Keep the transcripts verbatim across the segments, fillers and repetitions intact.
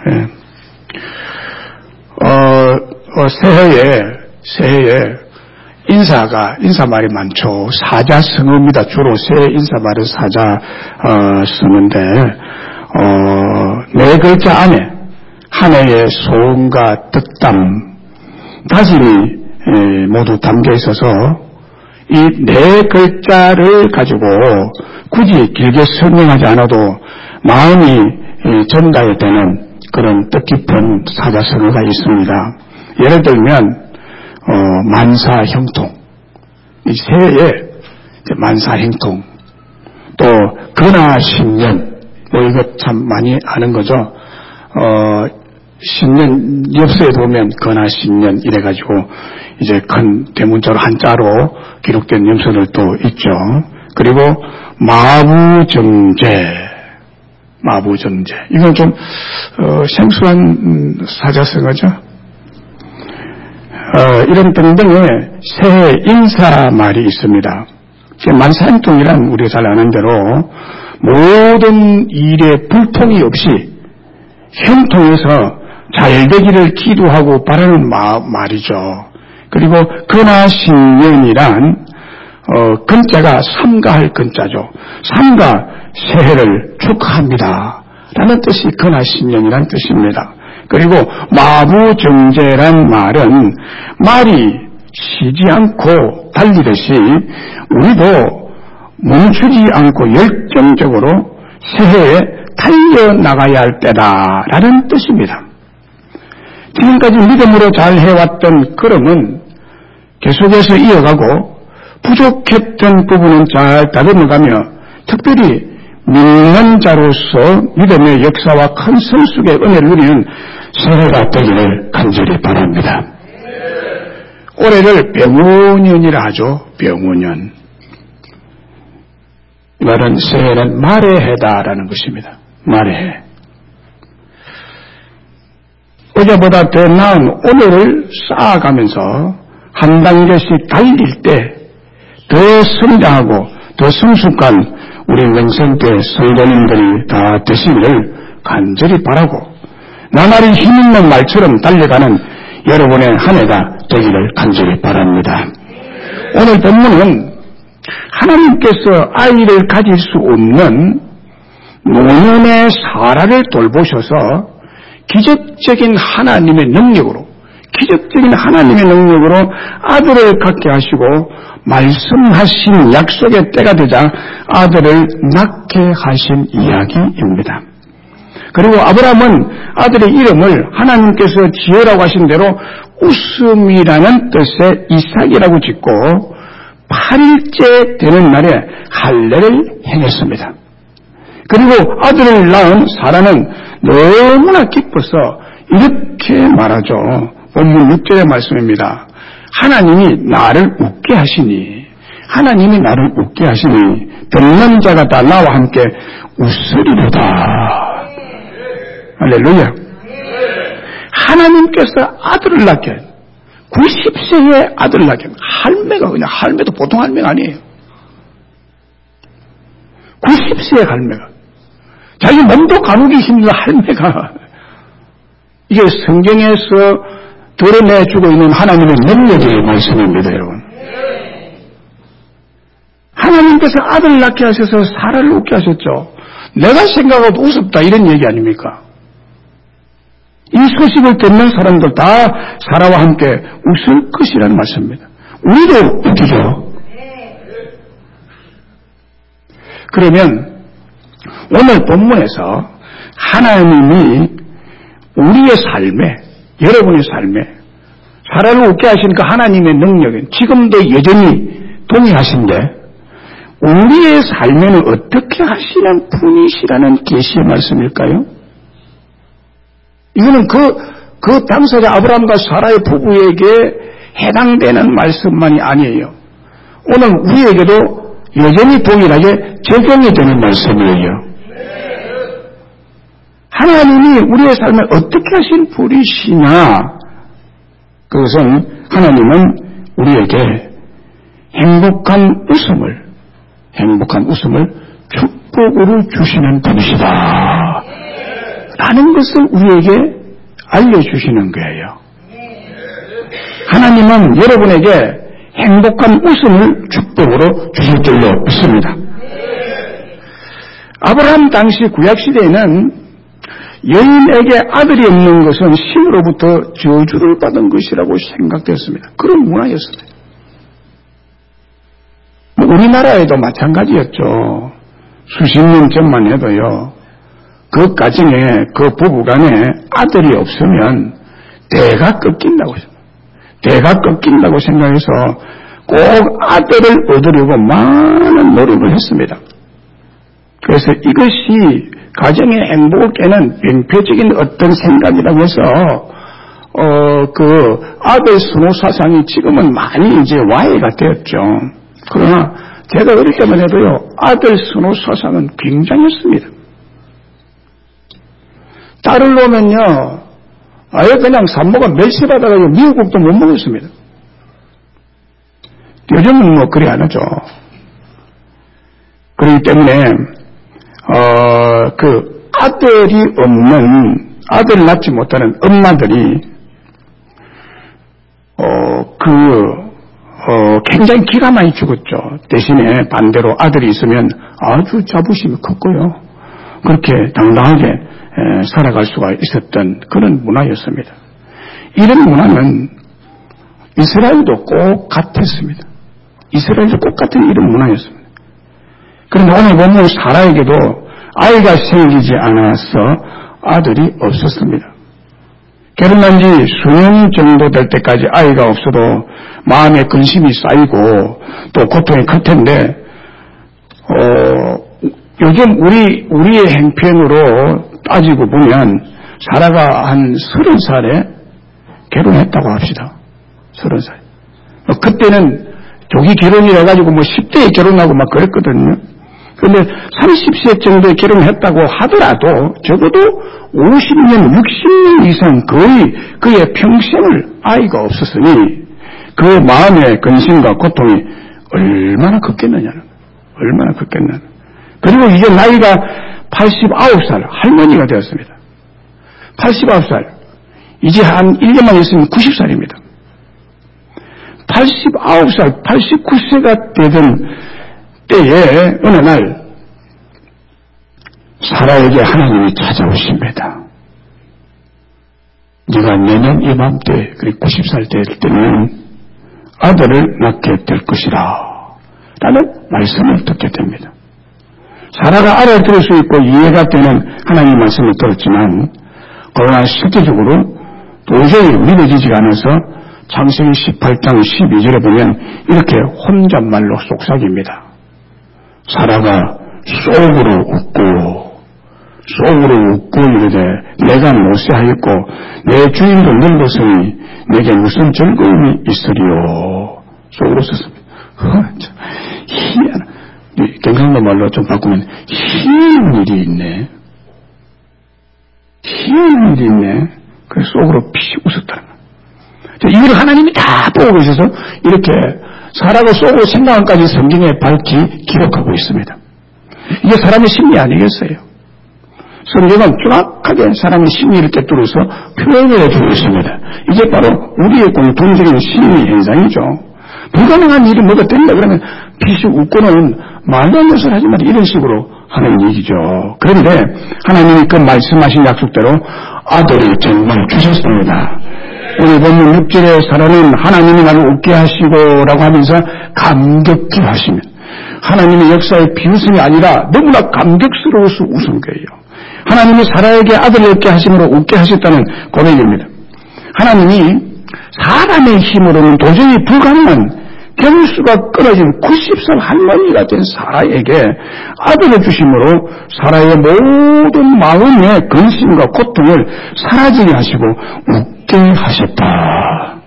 예. 어, 어, 새해에, 새해에 인사가, 인사말이 많죠. 사자성어입니다. 주로 새해 인사말은 사자, 어, 쓰는데, 어, 네 글자 안에 한 해의 소원과 득담, 다짐이 에, 모두 담겨 있어서 이 네 글자를 가지고 굳이 길게 설명하지 않아도 마음이 에, 전달되는 그런 뜻깊은 사자성어가 있습니다. 예를 들면 어, 만사형통, 이 새해에 만사형통, 또 근하신년, 뭐 이거 참 많이 아는 거죠. 어, 신년 엽서에 보면 근하신년 이래가지고 이제 큰 대문자로 한자로 기록된 염소들도 있죠. 그리고 마부정제, 마부정제, 이건 좀 어, 생소한 사자성어죠. 어, 이런 등등의 새해 인사말이 있습니다. 만사형통이란 우리가 잘 아는 대로 모든 일에 불통이 없이 형통해서 잘되기를 기도하고 바라는 마, 말이죠. 그리고 근하신년이란 어, 근자가 삼가할 근자죠. 삼가 새해를 축하합니다 라는 뜻이 근하신년이란 뜻입니다. 그리고 마부정제란 말은 말이 쉬지 않고 달리듯이 우리도 멈추지 않고 열정적으로 새해에 달려나가야 할 때다라는 뜻입니다. 지금까지 믿음으로 잘 해왔던 걸음은 계속해서 이어가고 부족했던 부분은 잘 다듬어가며 특별히 믿는 자로서 믿음의 역사와 큰 성숙의 은혜를 누리는 새해가 되기를 간절히 바랍니다. 올해를 병오년이라 하죠. 병오년. 이 말은 새해는 말의 해다라는 것입니다. 말의 해. 어제보다 더 나은 오늘을 쌓아가면서 한 단계씩 달릴 때 더 성장하고 더 성숙한 우리 맹생때 성도님들이 다 되시기를 간절히 바라고 나날이 힘있는 말처럼 달려가는 여러분의 한 해가 되기를 간절히 바랍니다. 오늘 본문은 하나님께서 아이를 가질 수 없는 노년의 사라를 돌보셔서 기적적인 하나님의 능력으로 기적적인 하나님의 능력으로 아들을 갖게 하시고 말씀하신 약속의 때가 되자 아들을 낳게 하신 이야기입니다. 그리고 아브라함은 아들의 이름을 하나님께서 지으라고 하신 대로 웃음이라는 뜻의 이삭이라고 짓고 팔 일째 되는 날에 할례를 행했습니다. 그리고 아들을 낳은 사라는 너무나 기뻐서 이렇게 말하죠. 본문 육 절의 말씀입니다. 하나님이 나를 웃게 하시니 하나님이 나를 웃게 하시니 듣는 자가 다 나와 함께 웃으리로다. 할렐루야. 하나님께서 아들을 낳게 구십 세의 아들을 낳게 할매가 그냥 할매도 보통 할매가 아니에요. 구십 세의 할매가 자기 몸도 가누기 힘든 할매가 이게 성경에서 드러내주고 있는 하나님의 능력의 말씀입니다, 여러분. 하나님께서 아들을 낳게 하셔서 사라를 웃게 하셨죠. 내가 생각해도 우습다 이런 얘기 아닙니까? 이 소식을 듣는 사람들 다 사라와 함께 웃을 것이라는 말씀입니다. 우리도 웃기죠. 그러면 오늘 본문에서 하나님이 우리의 삶에 여러분의 삶에 사라를 웃게 하시니까 하나님의 능력은 지금도 여전히 동의하신데 우리의 삶에는 어떻게 하시는 분이시라는 계시의 말씀일까요? 이거는 그, 그 당사자 아브라함과 사라의 부부에게 해당되는 말씀만이 아니에요. 오늘 우리에게도 여전히 동일하게 적용이 되는 말씀이에요. 하나님이 우리의 삶에 어떻게 하신 분이시냐? 그것은 하나님은 우리에게 행복한 웃음을, 행복한 웃음을 축복으로 주시는 분이시다. 라는 것을 우리에게 알려주시는 거예요. 하나님은 여러분에게 행복한 웃음을 축복으로 주실 줄로 믿습니다. 아브라함 당시 구약시대에는 여인에게 아들이 없는 것은 신으로부터 저주를 받은 것이라고 생각되었습니다. 그런 문화였습니다. 우리나라에도 마찬가지였죠. 수십 년 전만 해도요. 그 가정에 그 부부간에 아들이 없으면 대가 꺾인다고 대가 꺾인다고 생각해서 꼭 아들을 얻으려고 많은 노력을 했습니다. 그래서 이것이 가정의 행복을 깨는 병폐적인 어떤 생각이라고 해서 어, 그 아들 선호 사상이 지금은 많이 이제 와해가 되었죠. 그러나 제가 어릴 때만 해도요 아들 선호 사상은 굉장했습니다. 딸을 놓으면요 아예 그냥 산모가 멸시받아가지고 미역국도 못 먹었습니다. 요즘은 뭐 그리 안 하죠. 그렇기 때문에 어, 그 아들이 없는 아들을 낳지 못하는 엄마들이 어, 그 어, 굉장히 기가 많이 죽었죠. 대신에 반대로 아들이 있으면 아주 자부심이 컸고요. 그렇게 당당하게 에, 살아갈 수가 있었던 그런 문화였습니다. 이런 문화는 이스라엘도 꼭 같았습니다. 이스라엘도 꼭 같은 이런 문화였습니다. 그런데 오늘 보면 사라에게도 아이가 생기지 않아서 아들이 없었습니다. 결혼한 지 수년 정도 될 때까지 아이가 없어도 마음에 근심이 쌓이고 또 고통이 클 텐데 어, 요즘 우리, 우리의 행편으로 따지고 보면 사라가 한 서른 살에 결혼했다고 합시다. 서른 살. 그때는 조기 결혼이라 가지고 뭐 십 대에 결혼하고 막 그랬거든요. 그런데 삼십 세 정도에 결혼했다고 하더라도 적어도 오십 년, 육십 년 이상 거의 그의 평생을 아이가 없었으니 그 마음의 근심과 고통이 얼마나 컸겠느냐는 얼마나 컸겠느냐. 그리고 이제 나이가 팔십구 살 할머니가 되었습니다. 팔십구 살 이제 한 일 년만 있으면 구십 살입니다. 팔십구 살, 팔십구 세가 되던 때에 어느 날 사라에게 하나님이 찾아오십니다. 네가 내년 이맘때 그리고 구십 살 될 때는 아들을 낳게 될 것이라 라는 말씀을 듣게 됩니다. 사라가 알아들을 수 있고 이해가 되는 하나님의 말씀을 들었지만 그러나 실제적으로 도저히 믿어지지가 않아서 창세기 십팔 장 십이 절에 보면 이렇게 혼잣말로 속삭입니다. 사라가 속으로 웃고 속으로 웃고 이르되 내가 못세하였고 내 주인도 늙었으니 내게 무슨 즐거움이 있으리요. 속으로 썼습니다. 희한한 경상도 말로 좀 바꾸면 희한한 일이 있네. 희한한 일이 있네. 그래서 속으로 피 웃었다는 거예요. 이걸 하나님이 다 보고 계셔서 이렇게 사라가 속으로 생각한까지 성경에 밝히 기록하고 있습니다. 이게 사람의 심리 아니겠어요? 성경은 정확하게 사람의 심리를 꿰뚫어서 표현을 해주고 있습니다. 이게 바로 우리의 공통적인 심리 현상이죠. 불가능한 일이 뭐가 된다 그러면 피식 웃고는 말도 안 되는 소리 하지 마라 이런 식으로 하는 얘기죠. 그런데 하나님이 그 말씀하신 약속대로 아들이 정말 주셨습니다. 우리 본문 육 절에 사라는 하나님이 나를 웃게 하시고 라고 하면서 감격해 하시면 하나님의 역사의 비웃음이 아니라 너무나 감격스러워서 웃은 거예요. 하나님이 사라에게 아들을 얻게 하심으로 웃게 하셨다는 고백입니다. 하나님이 사람의 힘으로는 도저히 불가능한 경수가 끊어진 구십 살 할머니가 된 사라에게 아들을 주심으로 사라의 모든 마음의 근심과 고통을 사라지게 하시고 웃게 하셨다.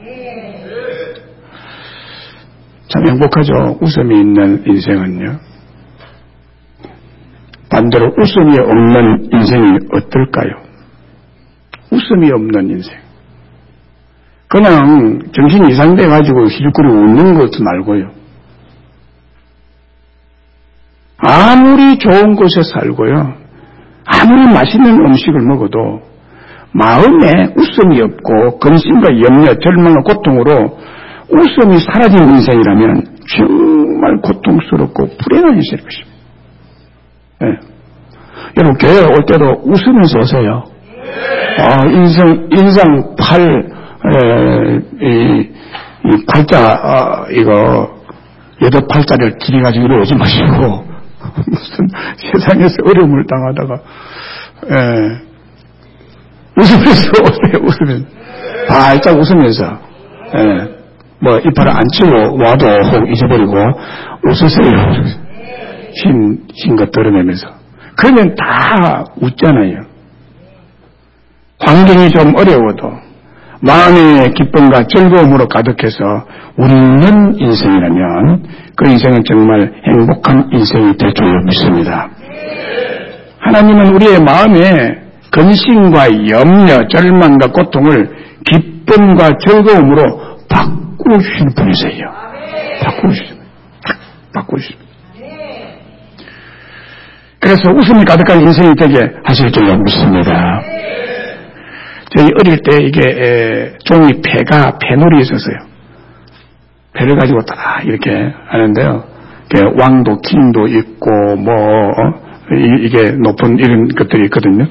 참 행복하죠. 웃음이 있는 인생은요. 반대로 웃음이 없는 인생이 어떨까요? 웃음이 없는 인생. 그냥 정신이 이상돼가지고 힐거리고 웃는 것도 말고요. 아무리 좋은 곳에 살고요. 아무리 맛있는 음식을 먹어도 마음에 웃음이 없고 근심과 염려, 절망과 고통으로 웃음이 사라진 인생이라면 정말 고통스럽고 불행한 인생일 것입니다. 네. 여러분 교회에 올 때도 웃으면서 오세요. 아, 인생, 인상 팔, 에, 이, 이 팔자, 아, 이거, 여덟 팔자를 길이가지고 이리 오지 마시고, 무슨 세상에서 어려움을 당하다가, 에, 웃으면서 오세요, 웃으면서. 발짝 웃으면서, 에, 뭐, 이빨을 안 치고 와도 혹 잊어버리고, 웃으세요. 흰, 흰 것 드러내면서. 그러면 다 웃잖아요. 환경이 좀 어려워도 마음의 기쁨과 즐거움으로 가득해서 웃는 인생이라면 그 인생은 정말 행복한 인생이 될 줄로 믿습니다. 하나님은 우리의 마음에 근심과 염려, 절망과 고통을 기쁨과 즐거움으로 바꾸시는 분이세요. 바꾸시는 바꾸시는 그래서 웃음이 가득한 인생이 되게 하실 줄로 믿습니다. 저희 어릴 때 이게 에, 종이 패가 패놀이 있었어요. 패를 가지고 다 이렇게 하는데요. 왕도 킹도 있고 뭐 어? 이, 이게 높은 이런 것들이 있거든요.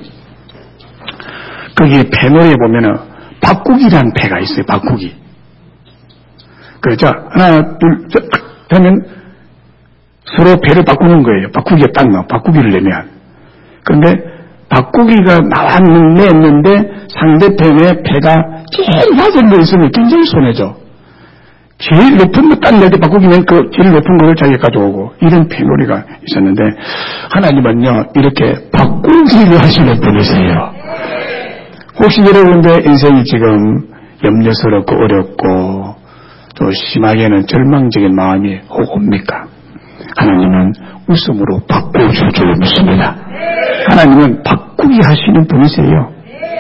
거기 패놀이에 보면은 바꾸기란 패가 있어요. 바꾸기. 그렇죠. 하나 둘 셋 하면 서로 패를 바꾸는 거예요. 바꾸기에 딱 나와. 바꾸기를 내면. 그런데 바꾸기가 나왔는데 상대편의 패가 제일 낮은 거 있으면 굉장히 손해죠. 제일 높은 거 딱 낼 때 바꾸기면 그 제일 높은 거를 자기가 가져오고 이런 패놀이가 있었는데 하나님은요 이렇게 바꾸기를 하시는 분이세요. 혹시 여러분의 인생이 지금 염려스럽고 어렵고 또 심하게는 절망적인 마음이 혹 옵니까? 하나님은 웃음으로 바꿔줄 줄 믿습니다. 하나님은 바꾸기 하시는 분이세요.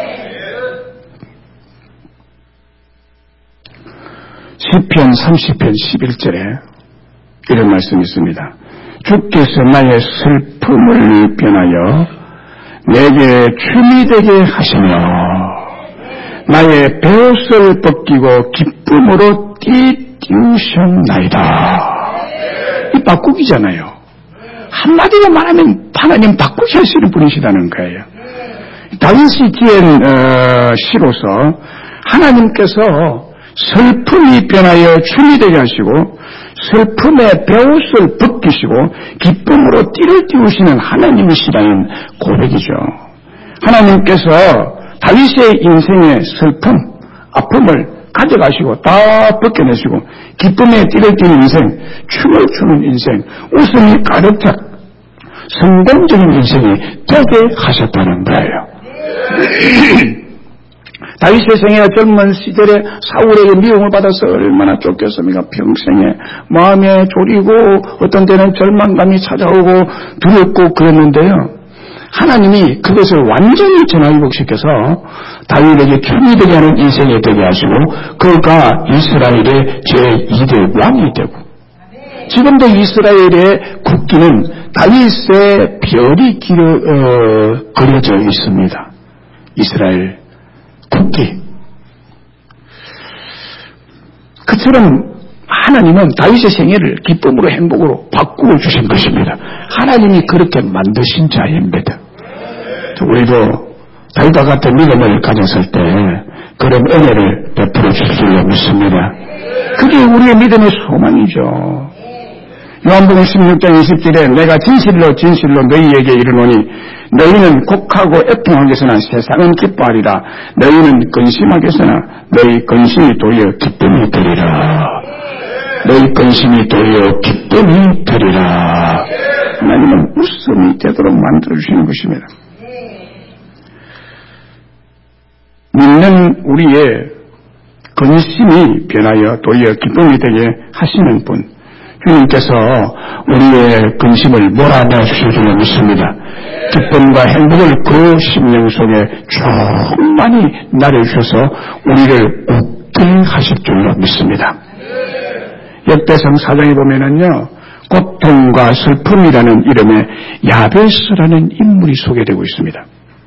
시편 삼십 편 십일 절에 이런 말씀이 있습니다. 주께서 나의 슬픔을 변하여 내게 춤이 되게 하시며 나의 베옷을 벗기고 기쁨으로 띠띠우셨나이다. 이 바꾸기잖아요. 한마디로 말하면 하나님 바꾸기 하시는 분이시다는 거예요. 다윗이 지은 어, 시로서 하나님께서 슬픔이 변하여 춤이 되게 하시고 슬픔의 베옷을 벗기시고 기쁨으로 띠를 띄우시는 하나님이시라는 고백이죠. 하나님께서 다윗의 인생의 슬픔, 아픔을 가져가시고 다 벗겨내시고 기쁨의 띠를 띠는 인생, 춤을 추는 인생, 웃음이 가득 찬 성공적인 인생이 되게 하셨다는 거예요. 다윗의 생애와 젊은 시절에 사울에게 미움을 받아서 얼마나 쫓겼습니까? 평생에 마음에 졸이고 어떤 때는 절망감이 찾아오고 두렵고 그랬는데요. 하나님이 그것을 완전히 전화위복시켜서 다윗에게 춤이 되게 하는 인생이 되게 하시고 그가 이스라엘의 제이 대 왕이 되고 지금도 이스라엘의 국기는 다윗의 별이 기려, 어, 그려져 있습니다. 이스라엘 국기. 그처럼 하나님은 다윗의 생애를 기쁨으로 행복으로 바꾸어 주신 것입니다. 하나님이 그렇게 만드신 자입니다. 우리도 다윗과 같은 믿음을 가졌을 때 그런 은혜를 베풀어 주실 줄 믿습니다. 그게 우리의 믿음의 소망이죠. 요한복음 십육 장 이십 절에 내가 진실로 진실로 너희에게 이르노니 너희는 곡하고 애통하겠으나 세상은 기뻐하리라. 너희는 근심하겠으나 너희 근심이 도리어 기쁨이 되리라. 너희 근심이 도리어 기쁨이 되리라. 하나님은 웃음이 되도록 만들어주시는 것입니다. 믿는 우리의 근심이 변하여 도리어 기쁨이 되게 하시는 분, 주님께서 우리의 근심을 몰아내 주실 줄 믿습니다. 기쁨과 행복을 그 심령 속에 충만히 나려주셔서 우리를 웃게 하실 줄로 믿습니다. 역대상 사 장에 보면은요, 고통과 슬픔이라는 이름의 야베스라는 인물이 소개되고 있습니다.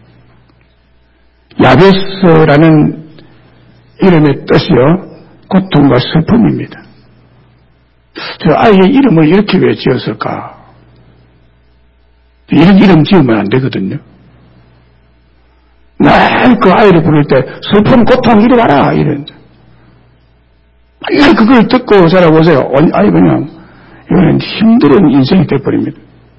야베스라는 이름의 뜻이요, 고통과 슬픔입니다. 저 아이의 이름을 이렇게 왜 지었을까? 이런 이름 지으면 안 되거든요. 날 그 아이를 부를 때 슬픔, 고통 이리 와라 이런. 맨날 그걸 듣고 자라보세요. 아니 그냥 이거는 힘든 인생이 돼버립니다.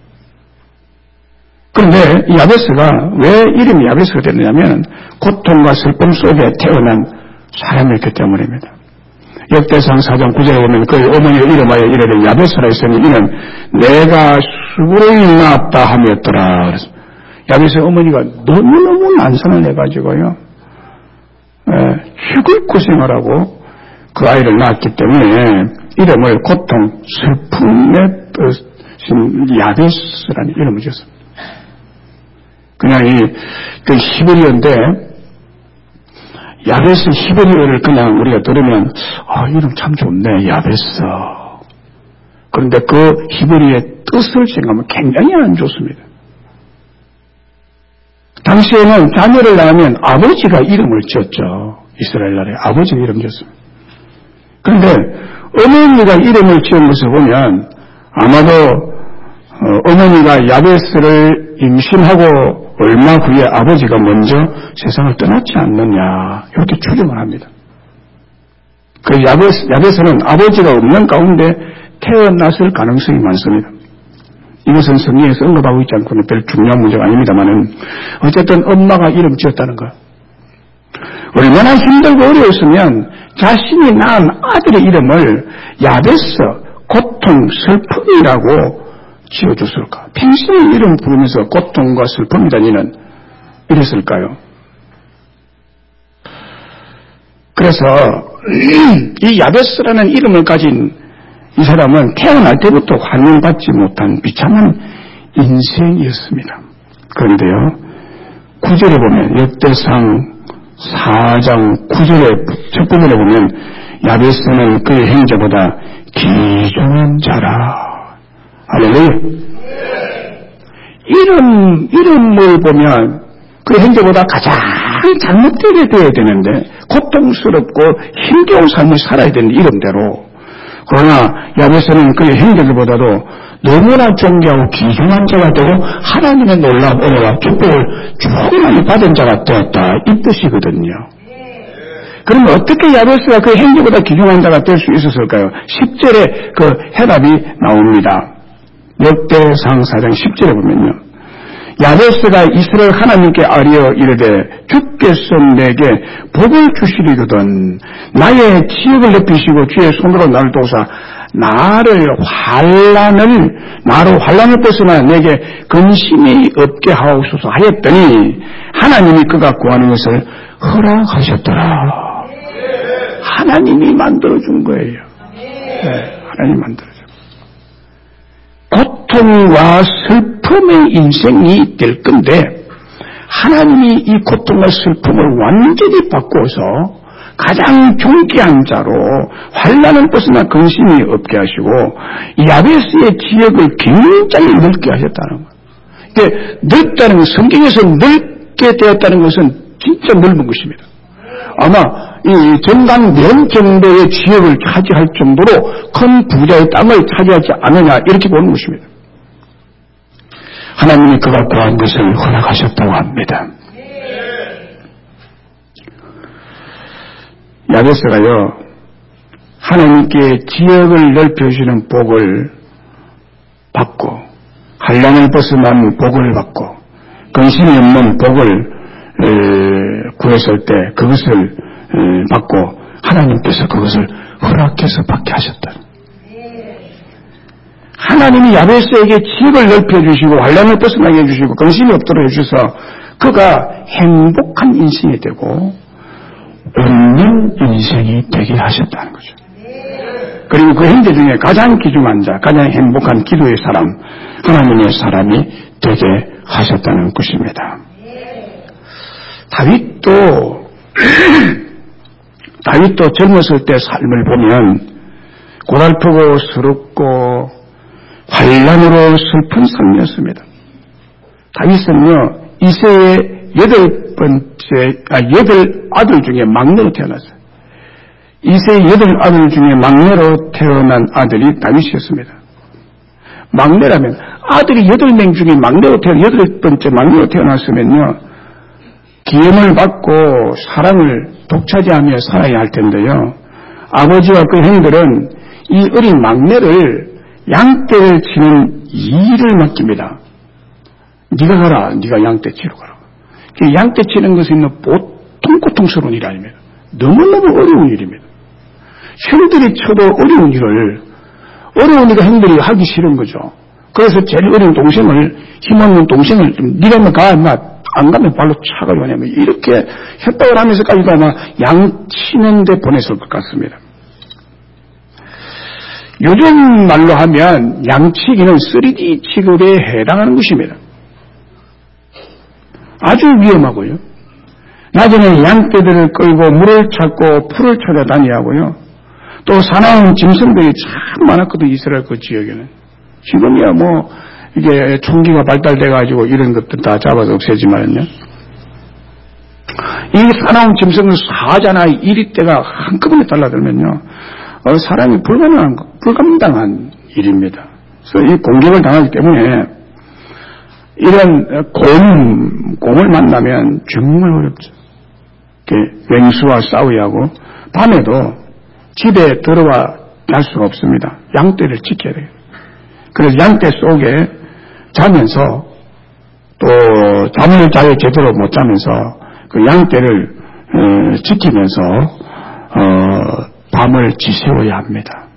그런데 야베스가 왜 이름이 야베스가 됐느냐면 고통과 슬픔 속에 태어난 사람이었기 때문입니다. 역대상 사 장 구 절에 보면 그 어머니의 이름하여 이르되 야베스라 했으니 이는 내가 수고를 낳았다 하였더라. 그래서 야베스의 어머니가 너무너무 난산을 해가지고요, 예, 죽을 고생을 하고 그 아이를 낳았기 때문에 이름을 고통, 슬픔의 뜻인 야베스라는 이름을 지었습니다. 그냥 이, 그 히브리어인데, 야베스 히브리어를 그냥 우리가 들으면, 아, 이름 참 좋네, 야베스. 그런데 그 히브리어의 뜻을 생각하면 굉장히 안 좋습니다. 당시에는 자녀를 낳으면 아버지가 이름을 지었죠. 이스라엘 나라에 아버지가 이름 지었습니다. 그런데 어머니가 이름을 지은 것을 보면 아마도 어, 어머니가 야베스를 임신하고 얼마 후에 아버지가 먼저 세상을 떠났지 않느냐 이렇게 추정을 합니다. 그 야베스, 야베스는 아버지가 없는 가운데 태어났을 가능성이 많습니다. 이것은 성경에서 언급하고 있지 않고는 별 중요한 문제가 아닙니다만은 어쨌든 엄마가 이름 지었다는 것. 얼마나 힘들고 어려웠으면 자신이 낳은 아들의 이름을 야베스, 고통, 슬픔이라고 지어줬을까? 평생의 이름 부르면서 고통과 슬픔이라니는 이랬을까요? 그래서 이 야베스라는 이름을 가진 이 사람은 태어날 때부터 환영받지 못한 비참한 인생이었습니다. 그런데요, 구 절에 보면 역대상 사 장 구 절의 첫 부분에 보면 야베스는 그의 형제보다 귀중한 자라. 할렐루야. 이름, 이름을 보면 그 형제보다 가장 잘못되게 되어야 되는데 고통스럽고 힘겨운 삶을 살아야 되는 이름대로, 그러나 야베스는 그의 형제들보다도 너무나 존귀하고 귀중한 자가 되고 하나님의 놀라운 은혜와 축복을 충분히 받은 자가 되었다 이 뜻이거든요. 그러면 어떻게 야베스가 그 형제보다 귀중한 자가 될 수 있었을까요? 십 절에 그 해답이 나옵니다. 역대상 사 장 십 절에 보면요, 야베스가 이스라엘 하나님께 아뢰어 이르되 주께서 내게 복을 주시리거든 나의 지역을 높이시고 주의 손으로 나를 도우사 나를 환난을 나로 환난을 벗어나 내게 근심이 없게 하옵소서 하였더니 하나님이 그가 구하는 것을 허락하셨더라. 하나님이 만들어준 거예요. 네, 하나님이 만들어준 고통과 슬픔의 인생이 될 건데 하나님이 이 고통과 슬픔을 완전히 바꿔서 가장 존귀한 자로 환난을 벗어나 근심이 없게 하시고 야베스의 지역을 굉장히 넓게 하셨다는 거예요. 이게 넓다는 것은, 성경에서 넓게 되었다는 것은 진짜 넓은 것입니다. 아마 이 전강면 정도의 지역을 차지할 정도로 큰 부자의 땅을 차지하지 않느냐 이렇게 보는 것입니다. 하나님이 그가 구한 것을 허락하셨다고 합니다. 야베스가요, 하나님께 지역을 넓혀주시는 복을 받고 환난을 벗어난 복을 받고 근심이 없는 복을 에, 구했을 때 그것을 에, 받고 하나님께서 그것을 허락해서 받게 하셨다. 하나님이 야베스에게 지역을 넓혀주시고 환난을 벗어나게 해주시고 근심이 없도록 해주셔서 그가 행복한 인생이 되고 없는 인생이 되게 하셨다는 거죠. 그리고 그 형제 중에 가장 귀중한 자, 가장 행복한 기도의 사람, 하나님의 사람이 되게 하셨다는 것입니다. 다윗도 다윗도 젊었을 때 삶을 보면 고달프고 서럽고 환란으로 슬픈 삶이었습니다. 다윗은요, 이새의 여덟 번째, 아, 여덟 아들 중에 막내로 태어났어요. 이새의 여덟 아들 중에 막내로 태어난 아들이 다윗이었습니다. 막내라면, 아들이 여덟 명 중에 막내로 태어, 여덟 번째 막내로 태어났으면요, 기염을 받고 사랑을 독차지하며 살아야 할 텐데요. 아버지와 그 형들은 이 어린 막내를 양떼를 치는 일을 맡깁니다. 네가 가라, 네가 양떼 치러 가라. 양떼 치는 것은 보통 고통스러운 일이 아닙니다. 너무너무 어려운 일입니다. 형들이 쳐도 어려운 일을, 어려우니까 형들이 하기 싫은 거죠. 그래서 제일 어려운 동생을, 힘없는 동생을, 네가 뭐 가, 인마, 안 가면 발로 차가지고 하냐면, 이렇게 협박을 하면서까지도 아마 양 치는데 보냈을 것 같습니다. 요즘 말로 하면 양치기는 쓰리디 취급에 해당하는 것입니다. 아주 위험하고요. 낮에는 양떼들을 끌고 물을 찾고 풀을 찾아다니하고요. 또 사나운 짐승들이 참 많았거든요. 이스라엘 그 지역에는. 지금이야 뭐 이게 총기가 발달돼가지고 이런 것들 다 잡아서 없애지만요. 이 사나운 짐승을 사자나 이리떼가 한꺼번에 달라들면요. 어, 사람이 불가능한, 불감당한 일입니다. 그래서 이 공격을 당하기 때문에 이런 곰, 곰을 만나면 정말 어렵죠. 맹수와 싸워야 하고, 밤에도 집에 들어와 잘 수가 없습니다. 양떼를 지켜야 돼요. 그래서 양떼 속에 자면서, 또 잠을 잘 제대로 못 자면서 그 양떼를 어, 지키면서 어, 밤을 지새워야 합니다.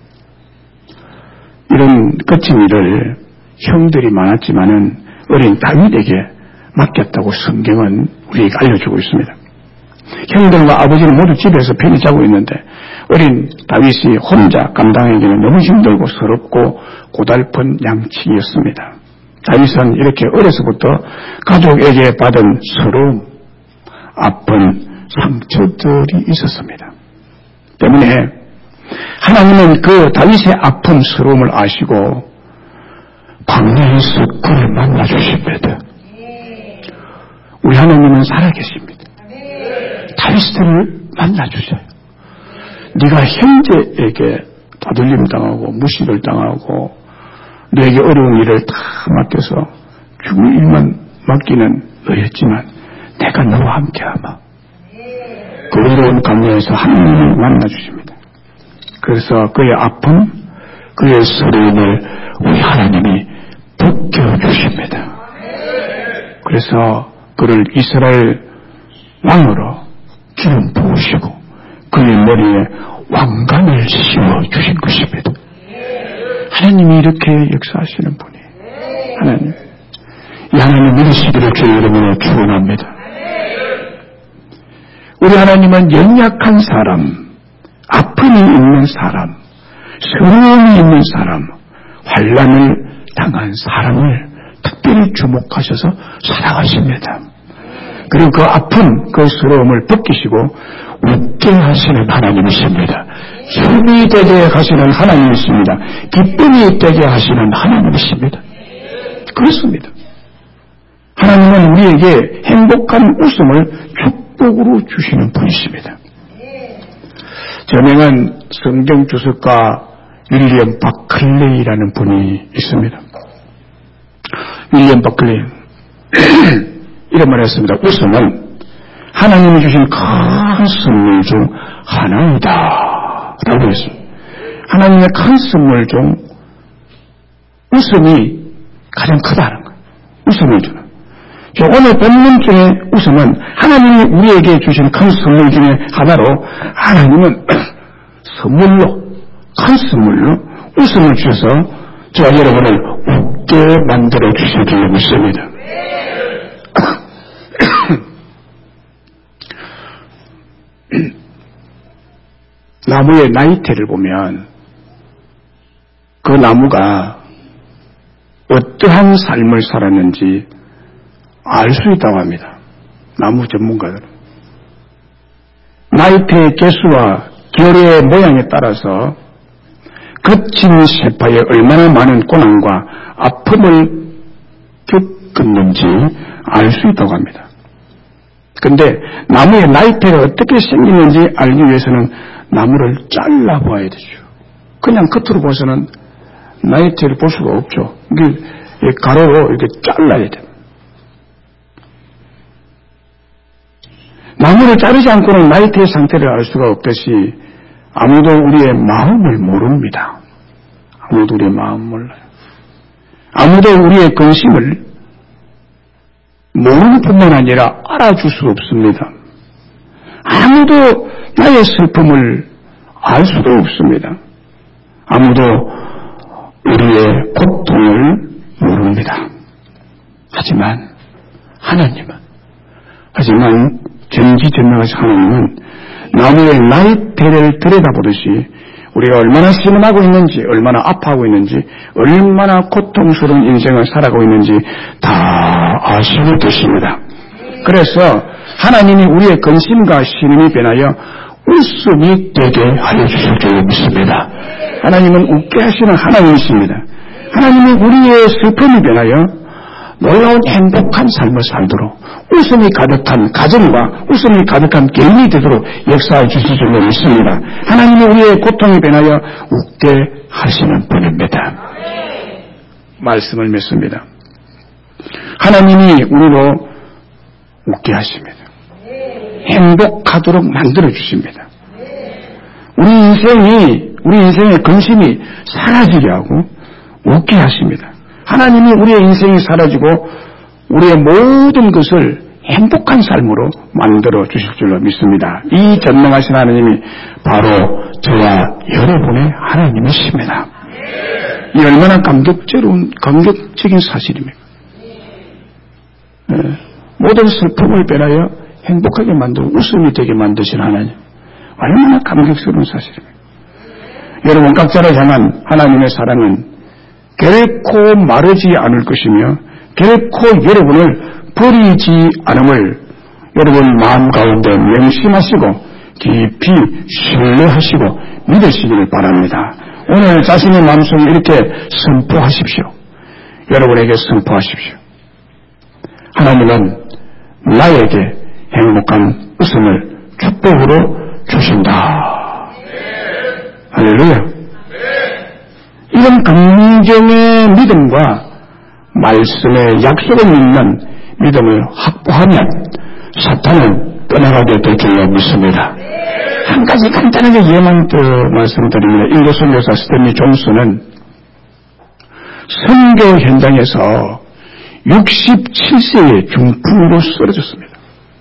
이런 거친 일을 형들이 많았지만은 어린 다윗에게 맡겼다고 성경은 우리에게 알려주고 있습니다. 형들과 아버지는 모두 집에서 편히 자고 있는데 어린 다윗이 혼자 감당하기는 너무 힘들고 서럽고 고달픈 양치기였습니다. 다윗은 이렇게 어려서부터 가족에게 받은 서러움, 아픈 상처들이 있었습니다. 때문에 하나님은 그 다윗의 아픔, 서러움을 아시고 광야에서 그를 만나주십니다. 우리 하나님은 살아계십니다. 다윗을 만나주셔요. 네가 형제에게 다들림 당하고 무시를 당하고 너에게 어려운 일을 다 맡겨서 죽을 일만 맡기는 너였지만 내가 너와 함께하마. 그 어려운 광야에서 하나님을 만나주십니다. 그래서 그의 아픔, 그의 서러움을 우리 하나님이 벗겨주십니다. 그래서 그를 이스라엘 왕으로 기름 부으시고 그의 머리에 왕관을 씌워주신 것입니다. 하나님이 이렇게 역사하시는 분이에요. 하나님. 이 하나님 믿으시기를 주의 이름으로 축원합니다. 우리 하나님은 연약한 사람, 아픔이 있는 사람, 서러움이 있는 사람, 환난을 당한 사람을 특별히 주목하셔서 살아가십니다. 그리고 그 아픔, 그 서러움을 벗기시고 웃게 하시는 하나님이십니다. 힘이 되게 하시는 하나님이십니다. 기쁨이 되게 하시는 하나님이십니다. 그렇습니다. 하나님은 우리에게 행복한 웃음을 축복으로 주시는 분이십니다. 저명한 성경 주석가 윌리엄 버클레이라는 분이 있습니다. 윌리엄 버클레이 이런 말을 했습니다. 웃음은 하나님이 주신 큰 선물 중 하나이다 라고 했습니다. 하나님의 큰 선물 중 웃음이 가장 크다는 거예요. 웃음을 주는. 오늘 본문 중에 웃음은 하나님이 우리에게 주신 큰 선물 중에 하나로 하나님은 선물로, 큰 선물로 웃음을 주셔서 저와 여러분을 웃게 만들어 주시기를 믿습니다. 나무의 나이테를 보면 그 나무가 어떠한 삶을 살았는지 알 수 있다고 합니다. 나무 전문가들은. 나이테의 개수와 결의 모양에 따라서 거친 세파에 얼마나 많은 고난과 아픔을 겪었는지 알 수 있다고 합니다. 그런데 나무의 나이테가 어떻게 생기는지 알기 위해서는 나무를 잘라보아야 되죠. 그냥 겉으로 봐서는 나이테를 볼 수가 없죠. 이게 가로로 이렇게 잘라야 돼요. 나무를 자르지 않고는 나이테의 상태를 알 수가 없듯이 아무도 우리의 마음을 모릅니다. 아무도 우리의 마음을 몰라요. 아무도 우리의 근심을 모르는 뿐만 아니라 알아줄 수 없습니다. 아무도 나의 슬픔을 알 수도 없습니다. 아무도 우리의 고통을 모릅니다. 하지만 하나님은 하지만 전지전능하신 하나님은 나무의 나이테를 들여다보듯이 우리가 얼마나 신음하고 있는지, 얼마나 아파하고 있는지, 얼마나 고통스러운 인생을 살아가고 있는지 다 아시는 것입니다. 그래서 하나님이 우리의 근심과 신음이 변하여 웃음이 되게 하여 주실 줄 믿습니다. 하나님은 웃게 하시는 하나님이십니다. 하나님이 우리의 슬픔이 변하여 놀라운 행복한 삶을 살도록 웃음이 가득한 가정과 웃음이 가득한 개인이 되도록 역사해 주실 줄 믿습니다. 하나님이 우리의 고통이 변하여 웃게 하시는 분입니다. 말씀을 믿습니다. 하나님이 우리로 웃게 하십니다. 행복하도록 만들어 주십니다. 우리 인생이 우리 인생의 근심이 사라지게 하고 웃게 하십니다. 하나님이 우리의 인생이 사라지고 우리의 모든 것을 행복한 삶으로 만들어 주실 줄로 믿습니다. 이 전능하신 하나님이 바로 저와 여러분의 하나님이십니다. 이 얼마나 감격스러운, 감격적인 사실입니까? 네. 모든 슬픔을 변하여 행복하게 만들고 웃음이 되게 만드신 하나님. 얼마나 감격스러운 사실입니까? 여러분 각자를 향한 하나님의 사랑은 결코 마르지 않을 것이며 결코 여러분을 버리지 않음을 여러분 마음 가운데 명심하시고 깊이 신뢰하시고 믿으시기를 바랍니다. 오늘 자신의 마음속에 이렇게 선포하십시오. 여러분에게 선포하십시오. 하나님은 나에게 행복한 웃음을 축복으로 주신다. 할렐루야. 이런 긍정의 믿음과 말씀의 약속을 믿는 믿음을 확보하면 사탄은 떠나가게 될 줄로 믿습니다. 한 가지 간단하게 예만 더 말씀드립니다. 인도 선교사 스탠리 존슨은 선교 현장에서 육십칠 세의 중풍으로 쓰러졌습니다.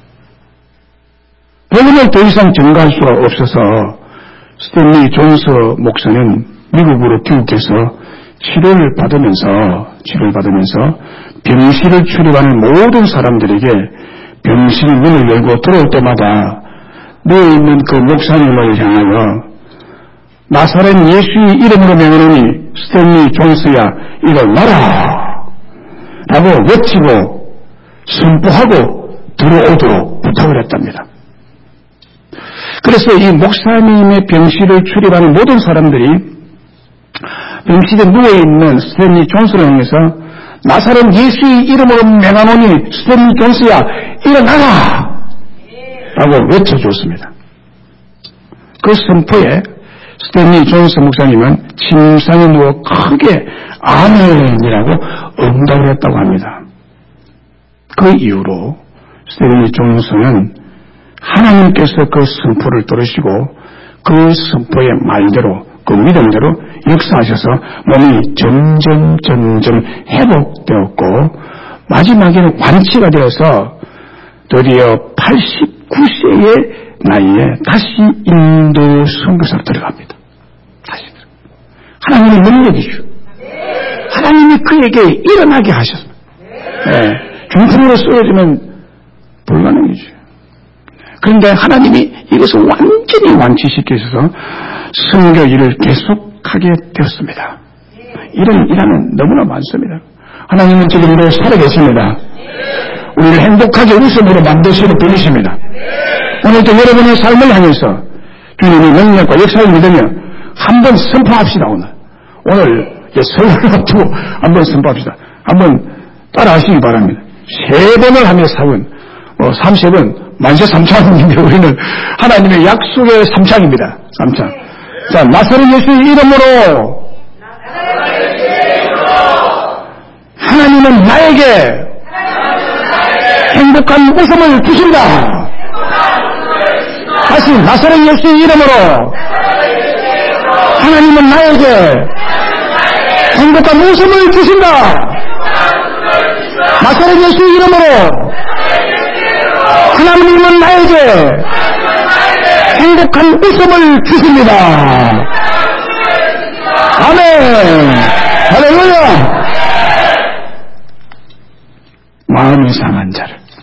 병원을 더 이상 증가할 수가 없어서 스탠리 존스 목사는 미국으로 귀국해서 치료를 받으면서 치료를 받으면서 병실을 출입하는 모든 사람들에게 병실 문을 열고 들어올 때마다 내에 있는 그 목사님을 향하여 나사렛 예수의 이름으로 명하노니 스탠리 존스야 일어나라 라고 외치고 선포하고 들어오도록 부탁을 했답니다. 그래서 이 목사님의 병실을 출입하는 모든 사람들이 병실에 누워있는 스탠리 존스를 향해서 나사렛 예수의 이름으로 명하노니 스탠리 존스야 일어나라 라고 외쳐줬습니다. 그 선포에 스탠리 존스 목사님은 침상에 누워 크게 아멘이라고 응답을 했다고 합니다. 그 이후로 스탠리 존스는 하나님께서 그 선포를 들으시고 그 선포의 말대로 그 믿음대로 역사하셔서 몸이 점점 점점 회복되었고 마지막에는 완치가 되어서 드디어 팔십구 세의 나이에 다시 인도 선교사로 들어갑니다. 다시 하나님의 능력이죠. 하나님이 그에게 일어나게 하셨습니다. 네. 중풍으로 쓰러지면 불가능이죠. 그런데 하나님이 이것을 완전히 완치시키셔서 선교 일을 계속하게 되었습니다. 이런 일화는 너무나 많습니다. 하나님은 지금도 살아계십니다. 우리를 행복하게 웃음으로 만드시는 분이십니다. 오늘도 여러분의 삶을 향해서 주님의 능력과 역사를 믿으며 한번 선포합시다. 오늘 오늘 설을 앞두고 한번 선포합시다. 한번 따라하시기 바랍니다. 세 번을 하며 사원, 뭐 삼세 번 만세 삼창인데 우리는 하나님의 약속의 삼창입니다. 삼창. 자, 나사렛 예수의 이름으로 하나님은 나에게 행복한 웃음을 주신다. 다시 나사렛 예수의 이름으로 하나님은 나에게 행복한 웃음을 주신다. 나사렛 예수의 이름으로 하나님은 나에게 행복한 웃음을 주십니다. 아멘. 할렐루야. 마음이 상한 자를